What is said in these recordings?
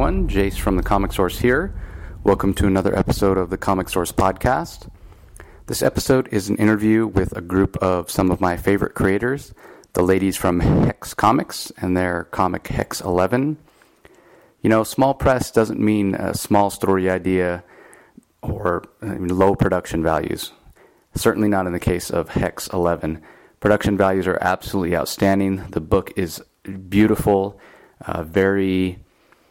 everyone. Jace from the Comic Source here. Welcome to another episode of the Comic Source podcast. This episode is an interview with a group of some of my favorite creators, the ladies from Hex Comics and their comic Hex 11. You know, small press doesn't mean a small story idea or low production values. Certainly not in the case of Hex 11. Production values are absolutely outstanding. The book is beautiful, very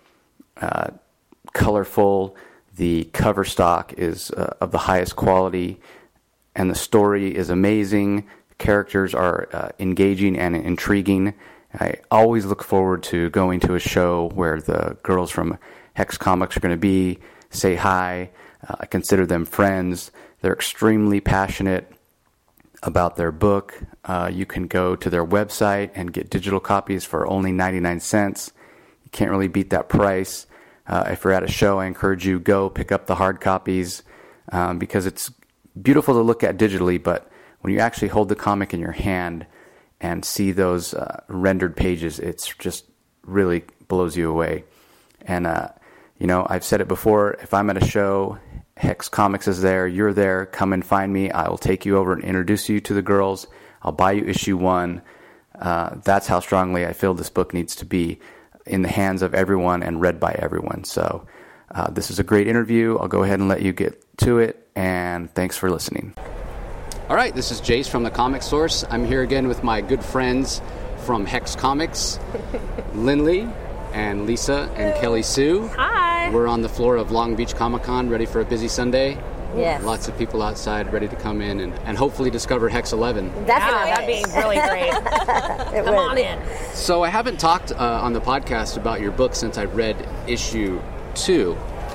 colorful. The cover stock is of the highest quality, and the story is amazing. Characters are engaging and intriguing. I always look forward to going to a show where the girls from Hex Comics are going to be, say hi. I consider them friends. They're extremely passionate about their book. You can go to their website and get digital copies for only 99 cents. You can't really beat that price. If you're at a show, I encourage you, go pick up the hard copies because it's beautiful to look at digitally, but when you actually hold the comic in your hand and see those rendered pages, it's just really blows you away. And, I've said it before, if I'm at a show, Hex Comics is there, you're there, come and find me. I will take you over and introduce you to the girls. I'll buy you issue 1. That's how strongly I feel this book needs to be in the hands of everyone and read by everyone. So this is a great interview. I'll go ahead and let you get to it, and thanks for listening. All right, this is Jace from the Comic Source. I'm here again with my good friends from Hex Comics, Lindley and Lisa and Kelly Sue. Hi. We're on the floor of Long Beach Comic Con, ready for a busy Sunday. Yes. Lots of people outside ready to come in and hopefully discover Hex 11. Definitely. Yeah, that'd be really great. Come on in. So I haven't talked on the podcast about your book since I read issue 2.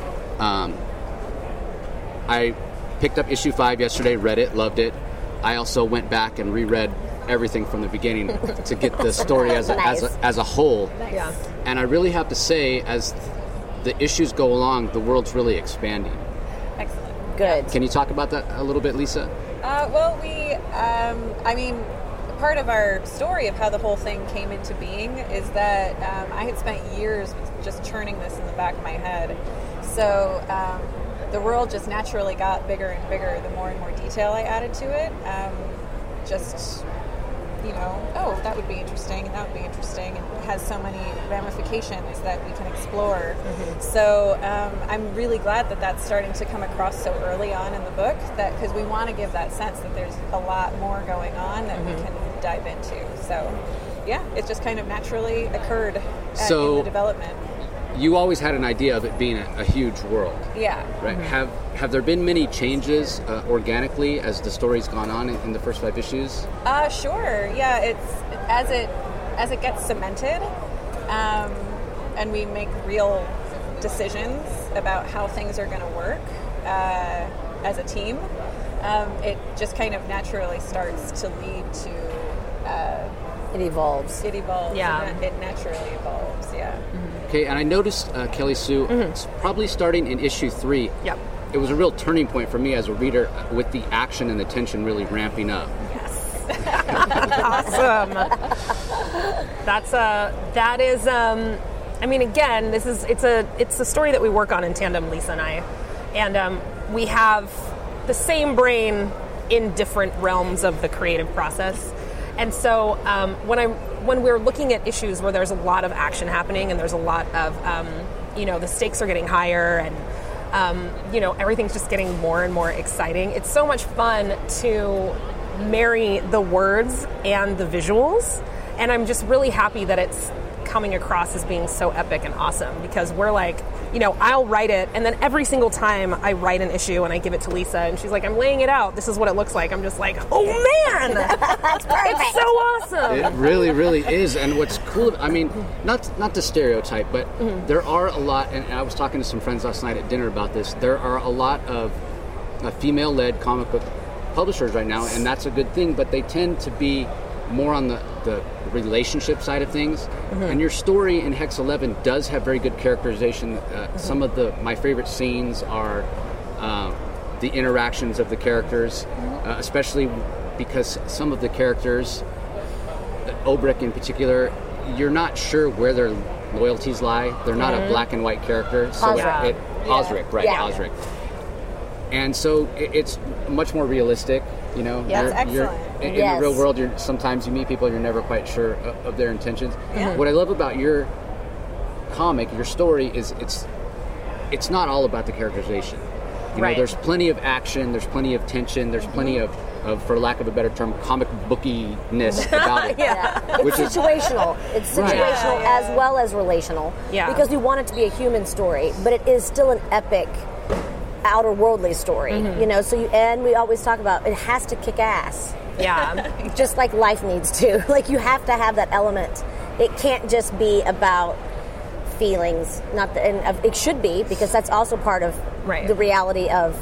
I picked up issue 5 yesterday, read it, loved it. I also went back and reread everything from the beginning to get the story as a whole. Nice. Yeah. And I really have to say, as the issues go along, the world's really expanding. Excellent. Good. Can you talk about that a little bit, Lisa? Part of our story of how the whole thing came into being is that I had spent years just churning this in the back of my head. So the world just naturally got bigger and bigger the more and more detail I added to it. That would be interesting, and that would be interesting, and it has so many ramifications that we can explore. Mm-hmm. So I'm really glad that that's starting to come across so early on in the book, that because we want to give that sense that there's a lot more going on that we can dive into. So, yeah, it just kind of naturally occurred in the development. You always had an idea of it being a huge world. Yeah. Right. Mm-hmm. Have there been many changes organically as the story's gone on in the first 5 issues? Sure. Yeah. It's as it gets cemented, and we make real decisions about how things are going to work as a team. It just kind of naturally starts to lead to. It evolves. It evolves. Yeah. It naturally evolves. Yeah. Mm-hmm. Okay, and I noticed, Kelly Sue, it's probably starting in issue 3. Yep. It was a real turning point for me as a reader with the action and the tension really ramping up. Yes. Awesome. That is again, it's a story that we work on in tandem, Lisa and I. And we have the same brain in different realms of the creative process. And so when we're looking at issues where there's a lot of action happening and there's a lot of, the stakes are getting higher and, everything's just getting more and more exciting, it's so much fun to marry the words and the visuals. And I'm just really happy that it's coming across as being so epic and awesome, because we're like, I'll write it, and then every single time I write an issue and I give it to Lisa, and she's like, I'm laying it out, this is what it looks like. I'm just like, oh man, that's perfect. It's so awesome. It really, really is. And what's cool, not to stereotype, but there are a lot, and I was talking to some friends last night at dinner about this, there are a lot of female-led comic book publishers right now, and that's a good thing, but they tend to be more on the relationship side of things. And your story in Hex 11 does have very good characterization. Some of my favorite scenes are the interactions of the characters, especially because some of the characters, Obrecht in particular, you're not sure where they're loyalties lie. They're not a black and white character. So Osric, right? Yeah. Osric. And so it's much more realistic. You know, Yeah, that's excellent. In the real world, sometimes you meet people, you're never quite sure of their intentions. Yeah. What I love about your comic, your story, is it's not all about the characterization. You know, there's plenty of action, there's plenty of tension, there's plenty of, for lack of a better term, comic bookiness about it. It's situational. It's situational as well as relational. Yeah. Because we want it to be a human story, but it is still an epic, outer worldly story. You know, and we always talk about it has to kick ass. Yeah. Just like life needs to. Like, you have to have that element. It can't just be about feelings. It should be, because that's also part of the reality of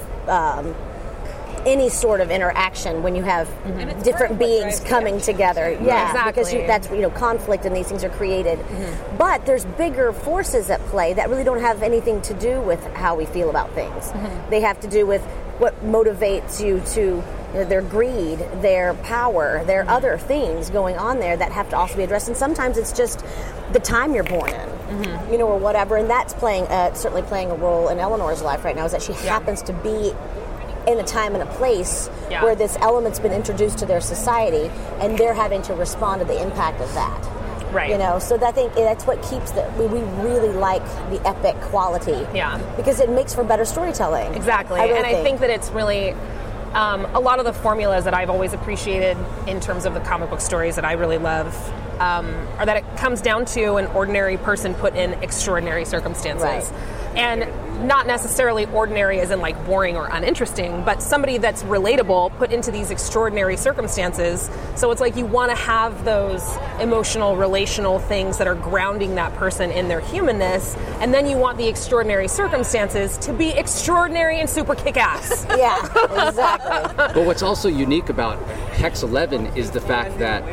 any sort of interaction when you have different beings coming together. Yeah, exactly. Because that's conflict, and these things are created. But there's bigger forces at play that really don't have anything to do with how we feel about things. They have to do with what motivates you to their greed, their power, their other things going on there that have to also be addressed. And sometimes it's just the time you're born in, or whatever. And that's certainly playing a role in Eleanor's life right now, is that she happens to be in a time and a place where this element's been introduced to their society, and they're having to respond to the impact of that. Right. So I think that's what keeps we really like the epic quality. Yeah. Because it makes for better storytelling. Exactly. I think that it's really a lot of the formulas that I've always appreciated in terms of the comic book stories that I really love are that it comes down to an ordinary person put in extraordinary circumstances. Right. And not necessarily ordinary as in like boring or uninteresting, but somebody that's relatable put into these extraordinary circumstances. So it's like you want to have those emotional, relational things that are grounding that person in their humanness, and then you want the extraordinary circumstances to be extraordinary and super kick-ass. Yeah, exactly. But what's also unique about Hex 11 is the fact that,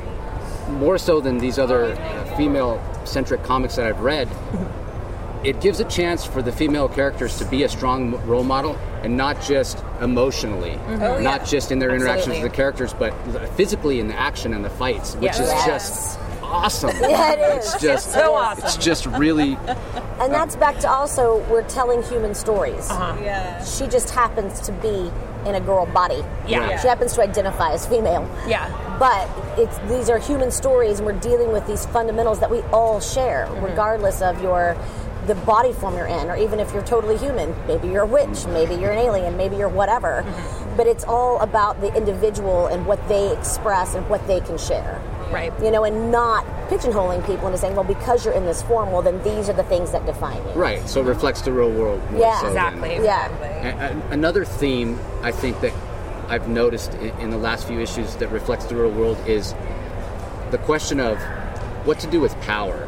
more so than these other female-centric comics that I've read, it gives a chance for the female characters to be a strong role model, and not just emotionally, not just in their interactions with the characters, but physically in the action and the fights, which is just awesome. Yeah, it is. It's just so awesome. It's just really... And that's back to also, we're telling human stories. Yeah. She just happens to be in a girl body. Yeah. She happens to identify as female. Yeah. But these are human stories, and we're dealing with these fundamentals that we all share, regardless of the body form you're in, or even if you're totally human. Maybe you're a witch, maybe you're an alien, maybe you're whatever. But it's all about the individual and what they express and what they can share. Right. And not pigeonholing people into saying, well, because you're in this form, well, then these are the things that define you. Right, so it reflects the real world more Yeah. so Exactly. Yeah. Another theme, I think, that I've noticed in the last few issues that reflects the real world is the question of what to do with power.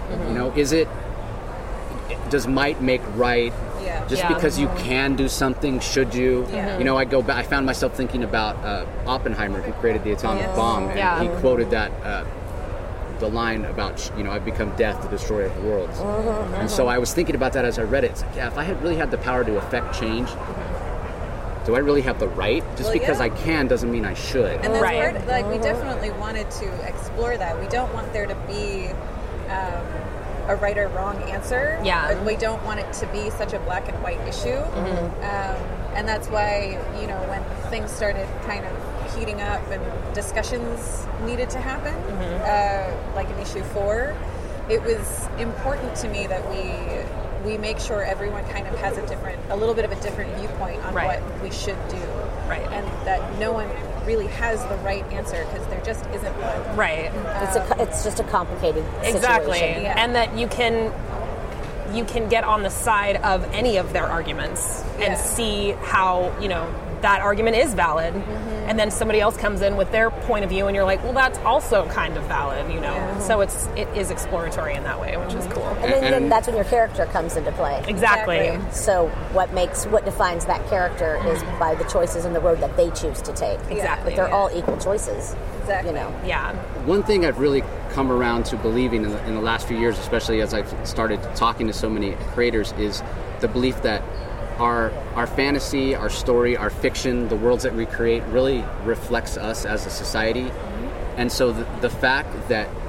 Does might make right? Yeah. Just because you can do something, should you? Yeah. I go back. I found myself thinking about Oppenheimer, who created the atomic bomb, and he quoted that the line about I've become death, the destroyer of worlds. And so I was thinking about that as I read it. It's like, if I had really had the power to affect change, do I really have the right? Just because I can doesn't mean I should. And that's part, we definitely wanted to explore that. We don't want there to be a right or wrong answer. Yeah. We don't want it to be such a black and white issue. And that's why, when things started kind of heating up and discussions needed to happen, like in issue 4, it was important to me that we make sure everyone kind of has a little bit of a different viewpoint on what we should do. Right. And that no one really has the right answer, because there just isn't one. Right. It's just a complicated Exactly. situation. Yeah. And that you can get on the side of any of their arguments and see how, that argument is valid. And then somebody else comes in with their point of view, and you're like, well, that's also kind of valid, So it is exploratory in that way, which is cool. And then that's when your character comes into play. Exactly. So what defines that character is by the choices and the road that they choose to take. Exactly. But they're all equal choices. Exactly. Yeah. One thing I've really come around to believing in the last few years, especially as I've started talking to so many creators, is the belief that our fantasy, our story, our fiction, the worlds that we create really reflects us as a society. And so the fact that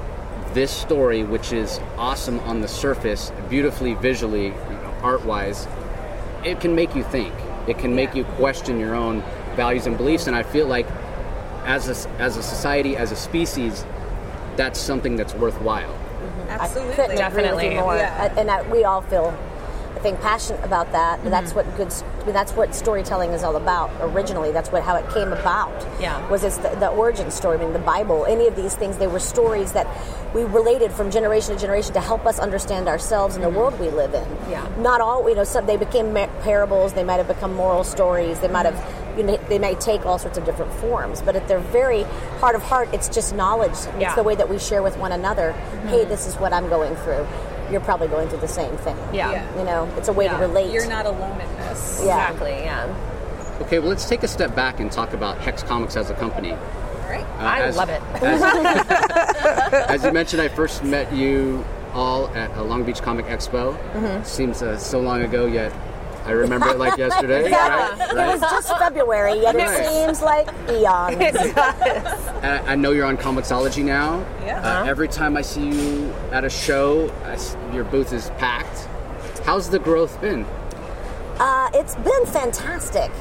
this story, which is awesome on the surface, beautifully visually, art-wise, it can make you think. It can make you question your own values and beliefs. And I feel like as a society, as a species, that's something that's worthwhile. Absolutely. I couldn't agree with you more. Yeah. We all feel, I think, passionate about that. That's what that's what storytelling is all about. Originally, that's how it came about. Yeah. Was it's the origin story? I mean, the Bible, any of these things, they were stories that we related from generation to generation to help us understand ourselves and the world we live in. Yeah. Not all, some they became parables. They might have become moral stories. They might have. They may take all sorts of different forms, but at their very heart of heart, it's just knowledge. Yeah. It's the way that we share with one another. Hey, this is what I'm going through. You're probably going through the same thing. Yeah. It's a way to relate. You're not alone in this. Yeah. Exactly, yeah. Okay, well, let's take a step back and talk about Hex Comics as a company. All right. I love it. As you mentioned, I first met you all at a Long Beach Comic Expo. Seems so long ago, yet I remember it like yesterday. Exactly. Right? It was just February, yet Right. it seems like eons. I know you're on Comixology now. Yeah. Every time I see you at a show, your booth is packed. How's the growth been? It's been fantastic.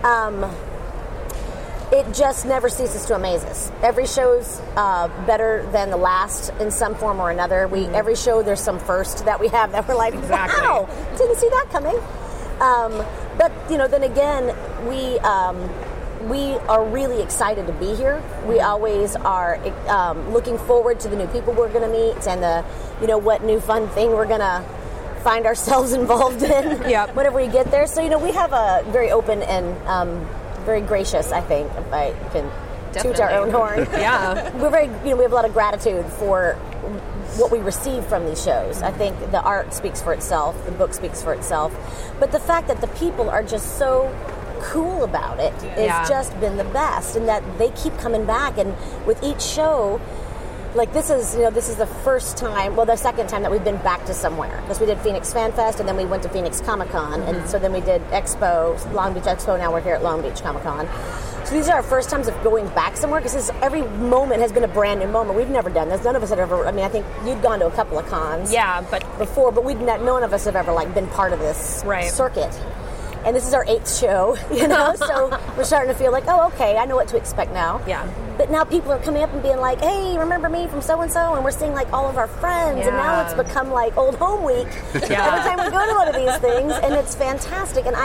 It just never ceases to amaze us. Every show's better than the last in some form or another. Every show there's some first that we have that we're like, Exactly. wow, didn't see that coming. But then again, we are really excited to be here. We always are looking forward to the new people we're going to meet and the what new fun thing we're going to find ourselves involved in. Yep. Whenever we get there. So we have a very open and very gracious, I think, if I can toot our own horn. Yeah. We're very, we have a lot of gratitude for what we receive from these shows. I think the art speaks for itself, the book speaks for itself, but the fact that the people are just so cool about it has just been the best, and that they keep coming back, and with each show, like this is the first time, the second time that we've been back to somewhere, because we did Phoenix Fan Fest and then we went to Phoenix Comic Con, and so then we did Expo, Long Beach Expo. Now we're here at Long Beach Comic Con. So these are our first times of going back somewhere, because every moment has been a brand new moment. We've never done this. None of us had ever. I mean, I think you'd gone to a couple of cons, before, but none of us have ever been part of this circuit. And this is our 8th show, so we're starting to feel like, oh, okay, I know what to expect now. Yeah. But now people are coming up and being like, hey, remember me from so-and-so? And we're seeing all of our friends, and now it's become like old home week every time we go to one of these things, and it's fantastic. And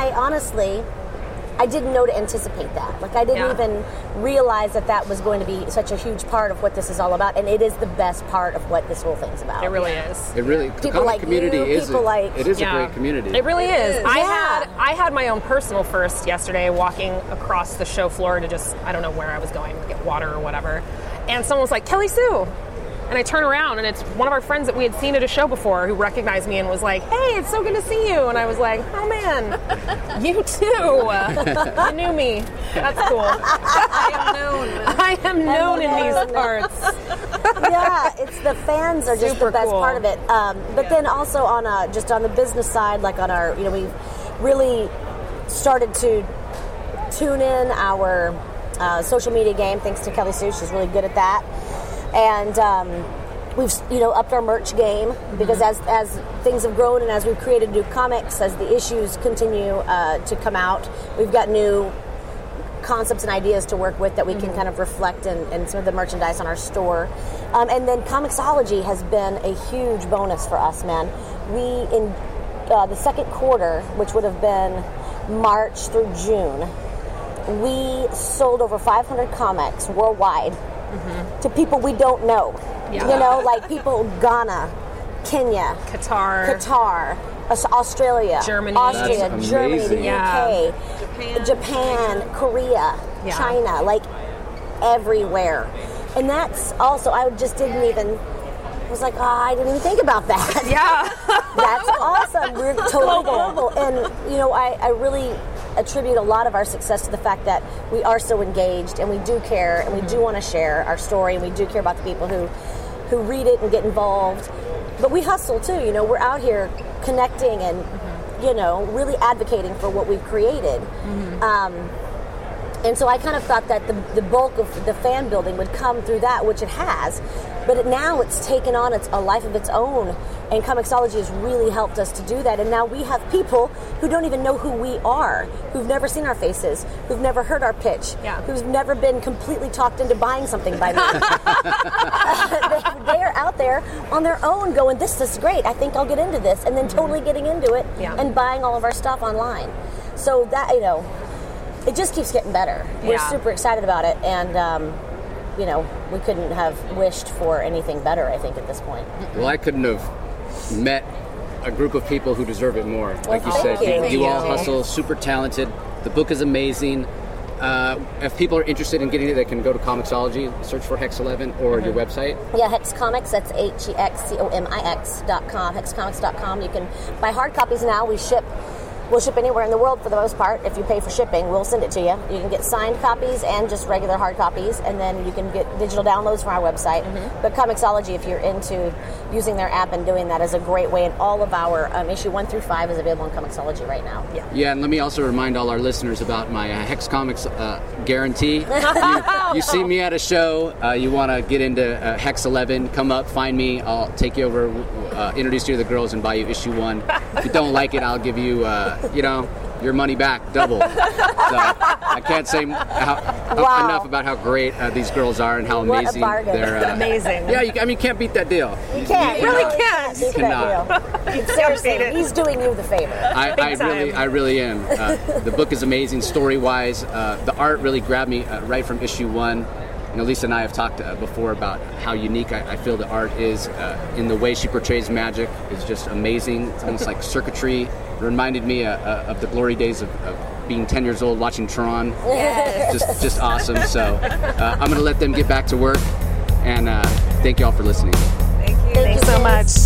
I didn't know to anticipate that. I didn't even realize that was going to be such a huge part of what this is all about, and it is the best part of what this whole thing's about. It really is. It really, the comic community is a great community. It really is. Yeah. I had my own personal first yesterday, walking across the show floor to I don't know where I was going, to get water or whatever, and someone was like, Kelly Sue. And I turn around, and it's one of our friends that we had seen at a show before who recognized me and was like, hey, it's so good to see you. And I was like, oh, man, you too. You knew me. That's cool. I am known in these parts. Yeah, it's the fans are just Super the best cool. part of it. But then also on the business side, on our, we've really started to tune in our social media game, thanks to Kelly Sue. She's really good at that. And we've upped our merch game, because as things have grown and as we've created new comics, as the issues continue to come out, we've got new concepts and ideas to work with that we can kind of reflect in some of the merchandise on our store. And then Comixology has been a huge bonus for us, man. We, in the second quarter, which would have been March through June, we sold over 500 comics worldwide to people we don't know. Yeah. People Ghana, Kenya, Qatar, Australia, Germany. Austria, That's Germany, the amazing. UK, Japan, Korea, China, everywhere. And that's also, I was like, I didn't even think about that. Yeah. That's awesome. We're totally global. And, I really attribute a lot of our success to the fact that we are so engaged, and we do care, and we do want to share our story, and we do care about the people who read it and get involved. But we hustle too, we're out here connecting and, really advocating for what we've created. And so I kind of thought that the bulk of the fan building would come through that, which it has. But now it's taken on a life of its own, and Comixology has really helped us to do that. And now we have people who don't even know who we are, who've never seen our faces, who've never heard our pitch, who've never been completely talked into buying something by me. They're out there on their own going, this is great, I think I'll get into this, and then totally getting into it and buying all of our stuff online. So that, it just keeps getting better. We're super excited about it, and we couldn't have wished for anything better, I think, at this point. Well, I couldn't have met a group of people who deserve it more. Like you said, you all hustle, super talented. The book is amazing. If people are interested in getting it, they can go to Comixology, search for Hex 11 or your website. Yeah, Hex Comics, that's HEXCOMIX.com, hexcomics.com. You can buy hard copies now. We'll ship anywhere in the world for the most part. If you pay for shipping, we'll send it to you. You can get signed copies and just regular hard copies, and then you can get digital downloads from our website. But Comixology, if you're into using their app and doing that, is a great way. And all of our issue 1 through 5 is available on Comixology right now. Yeah, and let me also remind all our listeners about my Hex Comics guarantee. You see me at a show, you want to get into Hex 11, come up, find me. I'll take you over, introduce you to the girls, and buy you issue 1. If you don't like it, I'll give you your money back double. So I can't say enough about how great these girls are and how amazing they're. Amazing. Yeah, you can't beat that deal. You can't. You really can't. You cannot. Seriously, he's doing you the favor. I really am. The book is amazing story-wise. The art really grabbed me right from issue 1. Lisa and I have talked before about how unique I feel the art is in the way she portrays magic. It's just amazing. It's almost like circuitry. It reminded me of the glory days of being 10 years old watching Tron. Yes. Just awesome. So I'm going to let them get back to work. And thank you all for listening. Thank you. Thanks so much.